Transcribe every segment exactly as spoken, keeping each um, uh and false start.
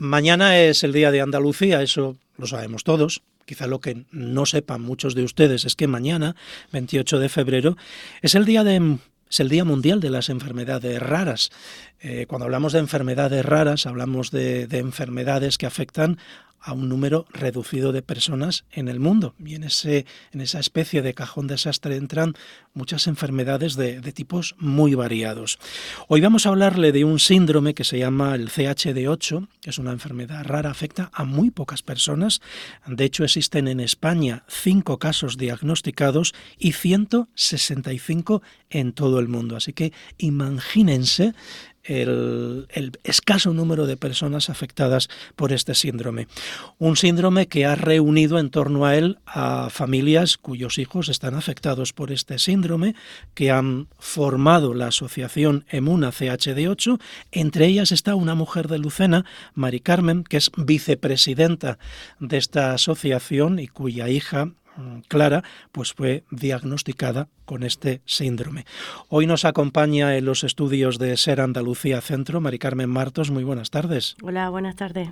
Mañana es el Día de Andalucía, eso lo sabemos todos. Quizá lo que no sepan muchos de ustedes es que mañana, veintiocho de febrero, es el día de... Es el Día Mundial de las Enfermedades Raras. Eh, cuando hablamos de enfermedades raras, hablamos de, de enfermedades que afectan a un número reducido de personas en el mundo. Y en, ese, en esa especie de cajón desastre entran muchas enfermedades de, de tipos muy variados. Hoy vamos a hablarle de un síndrome que se llama el C H D ocho, que es una enfermedad rara, afecta a muy pocas personas. De hecho, existen en España cinco casos diagnosticados y ciento sesenta y cinco en todo el mundo. Así que imagínense El, el escaso número de personas afectadas por este síndrome. Un síndrome que ha reunido en torno a él a familias cuyos hijos están afectados por este síndrome, que han formado la asociación Emuna C H D ocho. Entre ellas está una mujer de Lucena, Mari Carmen, que es vicepresidenta de esta asociación y cuya hija Clara pues fue diagnosticada con este síndrome. Hoy nos acompaña en los estudios de SER Andalucía Centro Mari Carmen Martos. Muy buenas tardes. Hola, buenas tardes.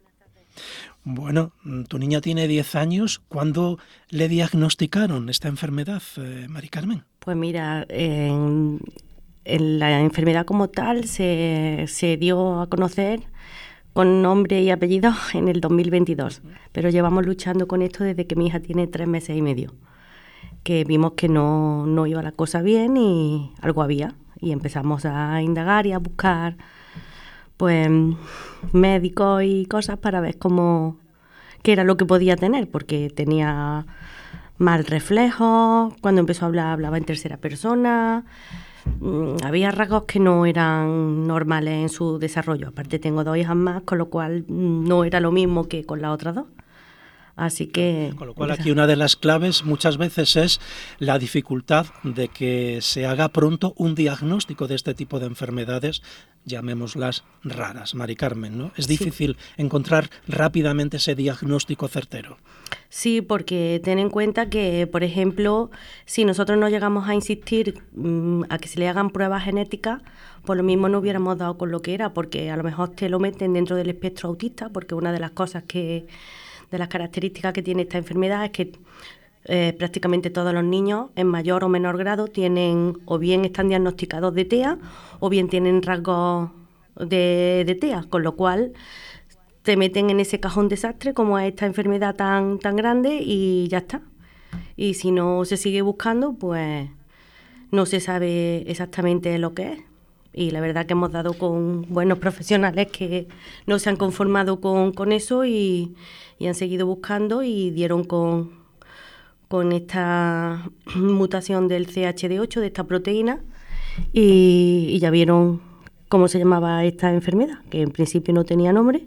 Bueno, tu niña tiene diez años. ¿Cuándo le diagnosticaron esta enfermedad, eh, Mari Carmen? Pues mira, en, en la enfermedad como tal se, se dio a conocer con nombre y apellido en el dos mil veintidós, pero llevamos luchando con esto desde que mi hija tiene tres meses y medio, que vimos que no, no iba la cosa bien y algo había, y empezamos a indagar y a buscar pues médicos y cosas para ver cómo qué era lo que podía tener, porque tenía mal reflejo, cuando empezó a hablar hablaba en tercera persona. Había rasgos que no eran normales en su desarrollo. Aparte tengo dos hijas más, con lo cual no era lo mismo que con las otras dos. Así que... Con lo cual aquí una de las claves muchas veces es la dificultad de que se haga pronto un diagnóstico de este tipo de enfermedades, llamémoslas raras, Mari Carmen, ¿no? Es difícil sí. encontrar rápidamente ese diagnóstico certero. Sí, porque ten en cuenta que, por ejemplo, si nosotros no llegamos a insistir mmm, a que se le hagan pruebas genéticas, por lo mismo no hubiéramos dado con lo que era, porque a lo mejor te lo meten dentro del espectro autista, porque una de las cosas que... de las características que tiene esta enfermedad es que eh, prácticamente todos los niños, en mayor o menor grado, tienen o bien están diagnosticados de T E A o bien tienen rasgos de, de T E A, con lo cual te meten en ese cajón desastre como es esta enfermedad tan, tan grande y ya está. Y si no se sigue buscando, pues no se sabe exactamente lo que es. Y la verdad que hemos dado con buenos profesionales que no se han conformado con, con eso y, y han seguido buscando y dieron con, con esta mutación del C H D ocho, de esta proteína, y, y ya vieron cómo se llamaba esta enfermedad, que en principio no tenía nombre.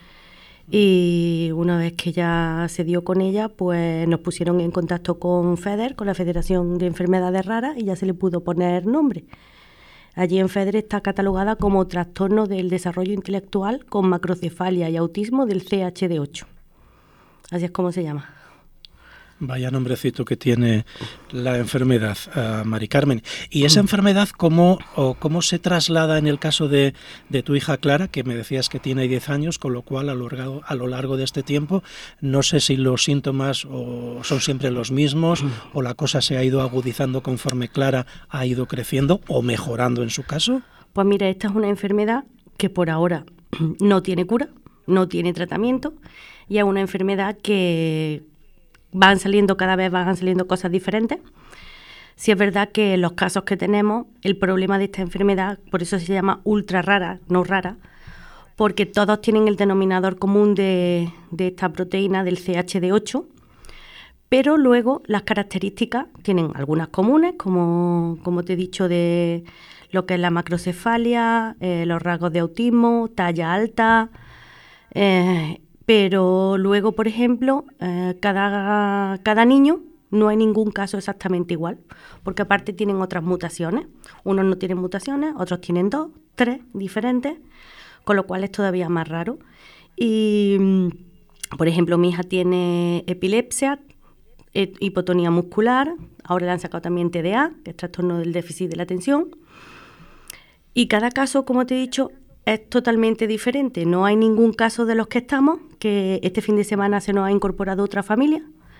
Y una vez que ya se dio con ella, pues nos pusieron en contacto con FEDER, con la Federación de Enfermedades Raras, y ya se le pudo poner nombre. Allí en FEDER está catalogada como trastorno del desarrollo intelectual con macrocefalia y autismo del C H D ocho. Así es como se llama. Vaya nombrecito que tiene la enfermedad, uh, Mari Carmen. ¿Y esa enfermedad cómo, o cómo se traslada en el caso de, de tu hija Clara, que me decías que tiene diez años, con lo cual a lo, largo, a lo largo de este tiempo, no sé si los síntomas o son siempre los mismos o la cosa se ha ido agudizando conforme Clara ha ido creciendo o mejorando en su caso? Pues mira, esta es una enfermedad que por ahora no tiene cura, no tiene tratamiento y es una enfermedad que... van saliendo, cada vez van saliendo cosas diferentes. Sí es verdad que en los casos que tenemos, el problema de esta enfermedad, por eso se llama ultra rara, no rara, porque todos tienen el denominador común de, de esta proteína del C H D ocho, pero luego las características tienen algunas comunes, como, como te he dicho, de lo que es la macrocefalia, eh, los rasgos de autismo, talla alta, eh, pero luego, por ejemplo, eh, cada, cada niño no hay ningún caso exactamente igual, porque aparte tienen otras mutaciones. Unos no tienen mutaciones, otros tienen dos, tres diferentes, con lo cual es todavía más raro. Y, por ejemplo, mi hija tiene epilepsia, hipotonía muscular, ahora le han sacado también T D A, que es trastorno del déficit de la atención. Y cada caso, como te he dicho, es totalmente diferente. No hay ningún caso de los que estamos, que este fin de semana se nos ha incorporado otra familia,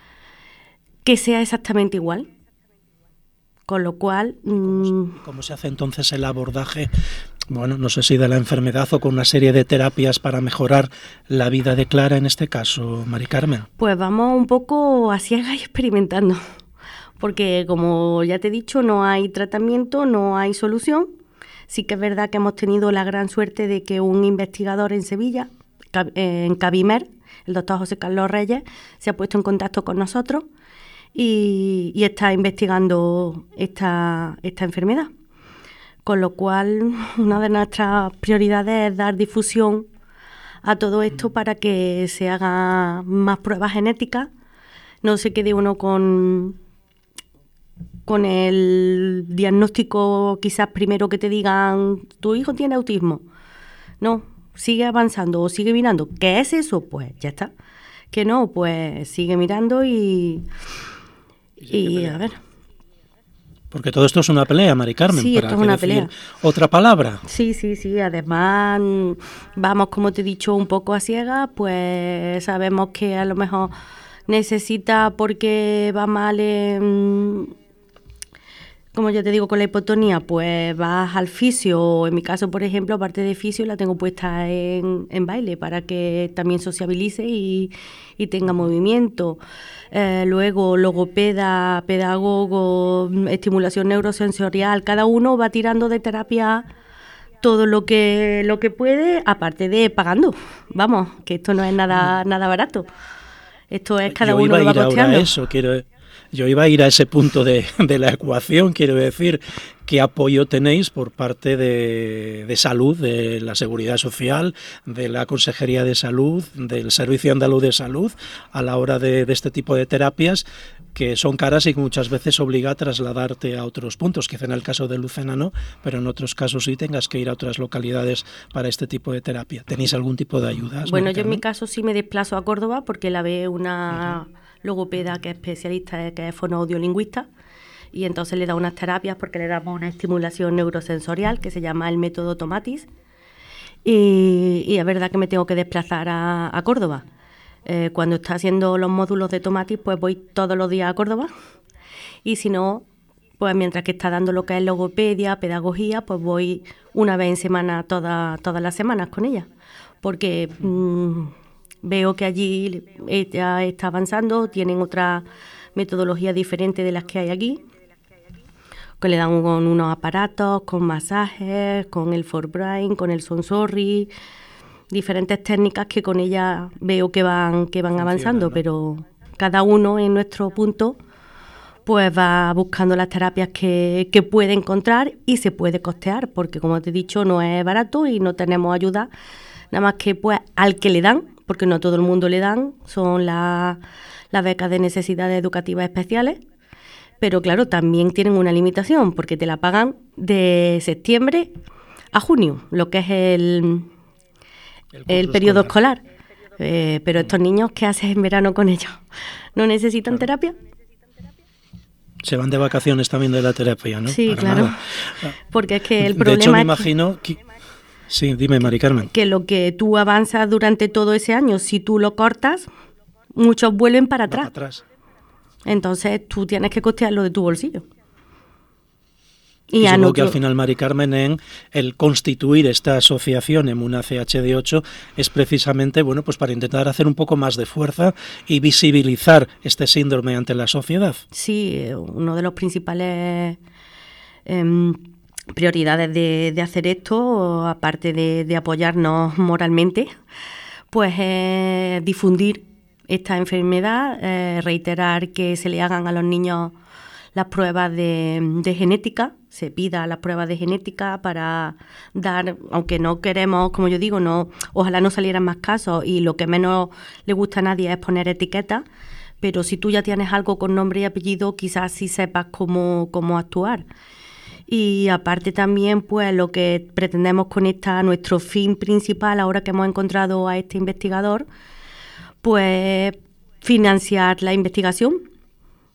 que sea exactamente igual. Con lo cual... ¿Cómo, ¿Cómo se hace entonces el abordaje, bueno, no sé si de la enfermedad o con una serie de terapias para mejorar la vida de Clara en este caso, Mari Carmen? Pues vamos un poco a ciegas y experimentando, porque como ya te he dicho, no hay tratamiento, no hay solución. Sí que es verdad que hemos tenido la gran suerte de que un investigador en Sevilla, en Cabimer, el doctor José Carlos Reyes, se ha puesto en contacto con nosotros y, y está investigando esta, esta enfermedad. Con lo cual, una de nuestras prioridades es dar difusión a todo esto para que se hagan más pruebas genéticas, no se quede uno con, con el diagnóstico quizás primero que te digan, tu hijo tiene autismo. No, sigue avanzando o sigue mirando. ¿Qué es eso? Pues ya está. Que no, pues sigue mirando y, y, y a ver... Porque todo esto es una pelea, Mari Carmen. Sí, para esto es una pelea. Otra palabra. Sí, sí, sí. Además, vamos, como te he dicho, un poco a ciegas, pues sabemos que a lo mejor necesita, porque va mal, en, como ya te digo, con la hipotonía, pues vas al fisio. En mi caso, por ejemplo, aparte de fisio, la tengo puesta en, en baile para que también sociabilice y, y tenga movimiento. Eh, luego, logopeda, pedagogo, estimulación neurosensorial, cada uno va tirando de terapia todo lo que lo que puede, aparte de pagando. Vamos, que esto no es nada nada barato. Esto es cada Yo uno iba lo va a ir costeando. Ahora a eso, quiero, yo iba a ir a ese punto de, de la ecuación, quiero decir, ¿qué apoyo tenéis por parte de, de salud, de la Seguridad Social, de la Consejería de Salud, del Servicio Andaluz de Salud, a la hora de, de este tipo de terapias que son caras y que muchas veces obliga a trasladarte a otros puntos? Quizá en el caso de Lucena no, pero en otros casos sí tengas que ir a otras localidades para este tipo de terapia. ¿Tenéis algún tipo de ayudas? Bueno, yo en mi caso sí me desplazo a Córdoba porque la ve una uh-huh. logopeda que es especialista, que es fonoaudiolingüista, y entonces le da unas terapias porque le damos una estimulación neurosensorial que se llama el método Tomatis, y, y es verdad que me tengo que desplazar a, a Córdoba. Eh, cuando está haciendo los módulos de Tomatis, pues voy todos los días a Córdoba, y si no, pues mientras que está dando lo que es logopedia, pedagogía, pues voy una vez en semana, toda, todas las semanas con ella, porque mmm, veo que allí ella está avanzando, tienen otra metodología diferente de las que hay aquí, que le dan con unos aparatos, con masajes, con el Forbrain, con el Sonsorri, diferentes técnicas que con ella veo que van que van avanzando, ¿no? Pero cada uno en nuestro punto pues va buscando las terapias que, que puede encontrar y se puede costear, porque como te he dicho no es barato y no tenemos ayuda, nada más que pues al que le dan, porque no a todo el mundo le dan, son las la becas de necesidades educativas especiales, pero claro, también tienen una limitación, porque te la pagan de septiembre a junio, lo que es el... el, el periodo escolar, escolar. Eh, pero estos niños, ¿qué haces en verano con ellos? ¿No necesitan claro. terapia? Se van de vacaciones también de la terapia, ¿no? Sí, Para claro, nada. porque es que el problema de hecho, me es imagino que... Sí, dime, Mari Carmen. Que lo que tú avanzas durante todo ese año, si tú lo cortas, muchos vuelven para atrás. para atrás. Entonces tú tienes que costearlo de tu bolsillo. Y, y supongo que al final, Mari Carmen, en el constituir esta asociación Emuna C H D ocho es precisamente bueno, pues para intentar hacer un poco más de fuerza y visibilizar este síndrome ante la sociedad. Sí, uno de los principales eh, prioridades de, de hacer esto, aparte de, de apoyarnos moralmente, pues es eh, difundir esta enfermedad, eh, reiterar que se le hagan a los niños las pruebas de, de genética, se pida las pruebas de genética para dar, aunque no queremos, como yo digo, no, ojalá no salieran más casos y lo que menos le gusta a nadie es poner etiquetas, pero si tú ya tienes algo con nombre y apellido, quizás sí sepas cómo, cómo actuar. Y aparte también, pues lo que pretendemos con esta, nuestro fin principal, ahora que hemos encontrado a este investigador, pues financiar la investigación.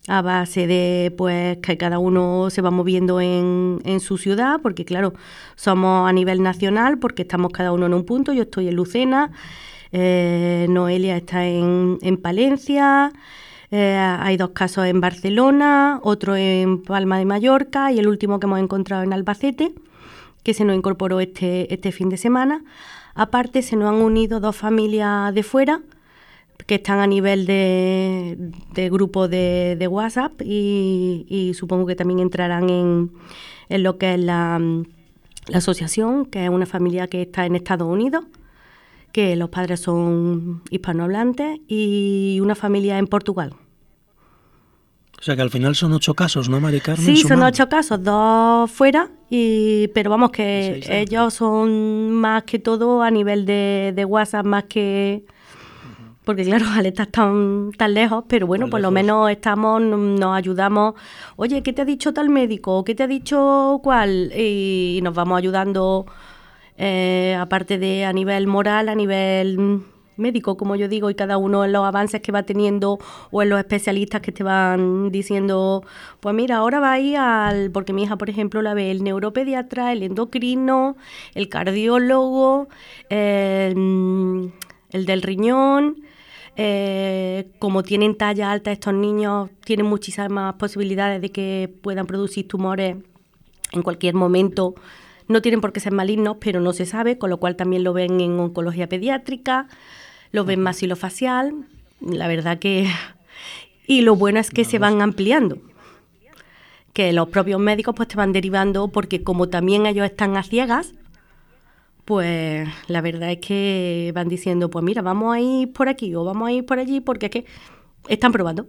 a base de pues que cada uno se va moviendo en, en su ciudad, porque claro, somos a nivel nacional, porque estamos cada uno en un punto. Yo estoy en Lucena, eh, Noelia está en, en Palencia, eh, hay dos casos en Barcelona, otro en Palma de Mallorca y el último que hemos encontrado en Albacete, que se nos incorporó este, este fin de semana. Aparte, se nos han unido dos familias de fuera, que están a nivel de, de grupo de, de WhatsApp y, y supongo que también entrarán en, en lo que es la, la asociación, que es una familia que está en Estados Unidos, que los padres son hispanohablantes, y una familia en Portugal. O sea que al final son ocho casos, ¿no, Mari Carmen? Sí, son sumando. ocho casos, dos fuera, y pero vamos que sí, ellos son más que todo a nivel de, de WhatsApp, más que... Porque claro, al estar tan, tan lejos, pero bueno, tan por lejos. Lo menos estamos, nos ayudamos. Oye, ¿qué te ha dicho tal médico? ¿Qué te ha dicho cuál? Y nos vamos ayudando, eh, aparte de a nivel moral, a nivel médico, como yo digo, y cada uno en los avances que va teniendo o en los especialistas que te van diciendo, pues mira, ahora va a ir al... Porque mi hija, por ejemplo, la ve el neuropediatra, el endocrino, el cardiólogo, eh, el del riñón... Eh, como tienen talla alta estos niños, tienen muchísimas posibilidades de que puedan producir tumores en cualquier momento. No tienen por qué ser malignos, pero no se sabe, con lo cual también lo ven en oncología pediátrica, lo ven maxilofacial, la verdad que... Y lo bueno es que se van ampliando, que los propios médicos pues te van derivando, porque como también ellos están a ciegas, pues la verdad es que van diciendo, pues mira, vamos a ir por aquí o vamos a ir por allí, porque es que están probando.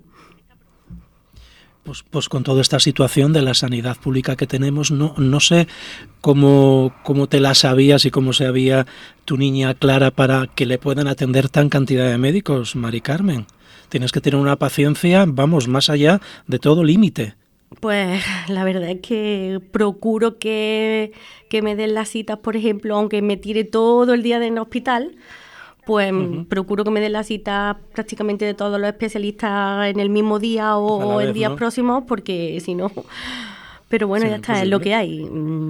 Pues, pues con toda esta situación de la sanidad pública que tenemos, no, no sé cómo, cómo te la sabías y cómo sabía tu niña Clara para que le puedan atender tan cantidad de médicos, Mari Carmen. Tienes que tener una paciencia, vamos, más allá de todo límite. Pues la verdad es que procuro que, que me den las citas, por ejemplo, aunque me tire todo el día en el hospital, pues uh-huh. procuro que me den las citas prácticamente de todos los especialistas en el mismo día o vez, en días ¿no? próximos, porque si no... Pero bueno, sí, ya está, es lo que hay.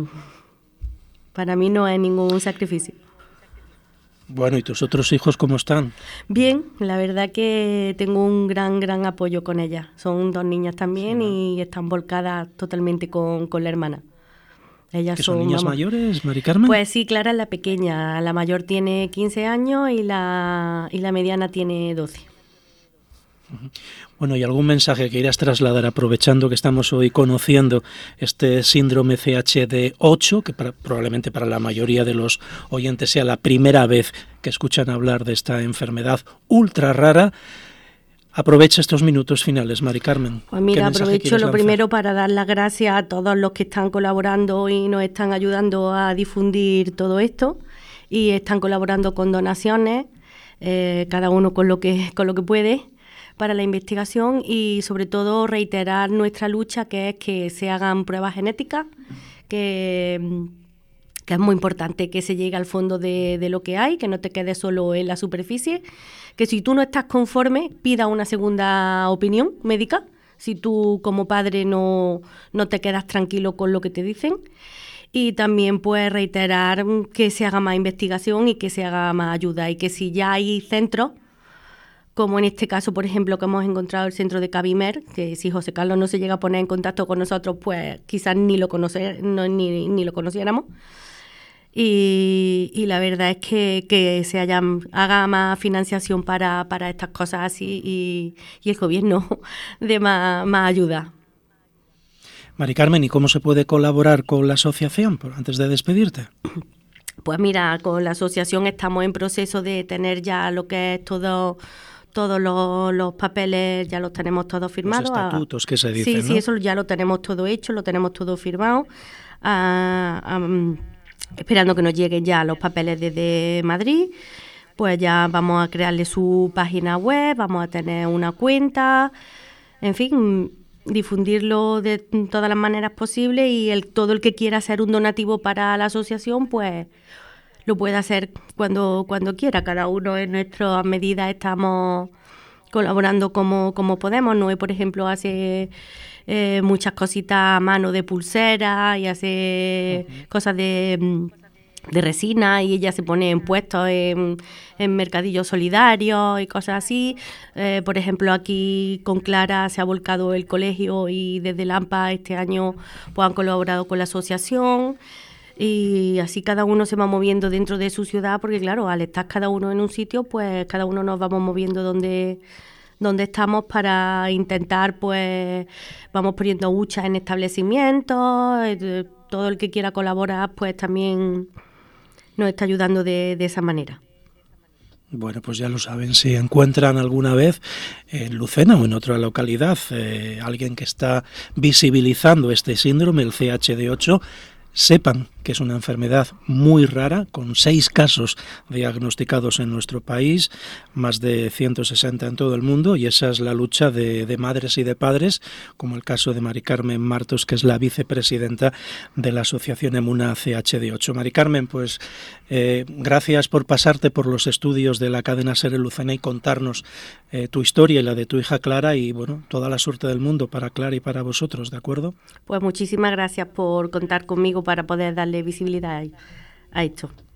Para mí no es ningún sacrificio. Bueno, ¿y tus otros hijos cómo están? Bien, la verdad que tengo un gran, gran apoyo con ellas. Son dos niñas también sí, ¿no? Y están volcadas totalmente con, con la hermana. Ellas ¿Que son, son niñas vamos, mayores, Mari Carmen? Pues sí, Clara es la pequeña. La mayor tiene quince años y la, y la mediana tiene doce. Bueno, ¿y algún mensaje que quieras trasladar, aprovechando que estamos hoy conociendo este síndrome C H D ocho, que para, probablemente para la mayoría de los oyentes sea la primera vez que escuchan hablar de esta enfermedad ultra rara? Aprovecha estos minutos finales, Mari Carmen. Pues mira, aprovecho lo primero para dar las gracias a todos los que están colaborando y nos están ayudando a difundir todo esto, y están colaborando con donaciones, eh, cada uno con lo que con lo que puede, para la investigación, y sobre todo reiterar nuestra lucha, que es que se hagan pruebas genéticas, que, que es muy importante que se llegue al fondo de, de lo que hay, que no te quedes solo en la superficie, que si tú no estás conforme, pida una segunda opinión médica, si tú como padre no, no te quedas tranquilo con lo que te dicen. Y también pues reiterar que se haga más investigación y que se haga más ayuda, y que si ya hay centros, como en este caso, por ejemplo, que hemos encontrado el centro de Cabimer, que si José Carlos no se llega a poner en contacto con nosotros, pues quizás ni lo conocer, no, ni, ni lo conociéramos. Y, y la verdad es que, que se haya, haga más financiación para, para estas cosas así, y, y el gobierno dé más, más ayuda. Mari Carmen, ¿y cómo se puede colaborar con la asociación, antes de despedirte? Pues mira, con la asociación estamos en proceso de tener ya lo que es todo... Todos los, los papeles ya los tenemos todos firmados. Los estatutos que se dicen, Sí, ¿no? sí, eso ya lo tenemos todo hecho, lo tenemos todo firmado. Ah, ah, esperando que nos lleguen ya los papeles desde Madrid. Pues ya vamos a crearle su página web, vamos a tener una cuenta, en fin, difundirlo de todas las maneras posibles, y el, todo el que quiera hacer un donativo para la asociación, pues lo puede hacer cuando cuando quiera. Cada uno en nuestras medidas estamos colaborando como, como podemos. Noé, por ejemplo, hace eh, muchas cositas a mano de pulsera y hace uh-huh. cosas de, de resina, y ella se pone en puestos en, en mercadillos solidarios y cosas así. Eh, por ejemplo, aquí con Clara se ha volcado el colegio, y desde Lampa este año pues, han colaborado con la asociación. Y así cada uno se va moviendo dentro de su ciudad, porque claro, al estar cada uno en un sitio, pues cada uno nos vamos moviendo donde, donde estamos para intentar, pues vamos poniendo huchas en establecimientos, eh, todo el que quiera colaborar, pues también nos está ayudando de, de esa manera. Bueno, pues ya lo saben, si encuentran alguna vez en Lucena o en otra localidad eh, alguien que está visibilizando este síndrome, el C H D ocho, sepan que es una enfermedad muy rara, con seis casos diagnosticados en nuestro país, más de ciento sesenta en todo el mundo, y esa es la lucha de, de madres y de padres, como el caso de Mari Carmen Martos, que es la vicepresidenta de la Asociación Emuna C H D ocho. Mari Carmen, pues eh, gracias por pasarte por los estudios de la cadena SER en Lucena y contarnos eh, tu historia y la de tu hija Clara, y bueno, toda la suerte del mundo para Clara y para vosotros, ¿de acuerdo? Pues muchísimas gracias por contar conmigo para poder darle visibilidad a esto.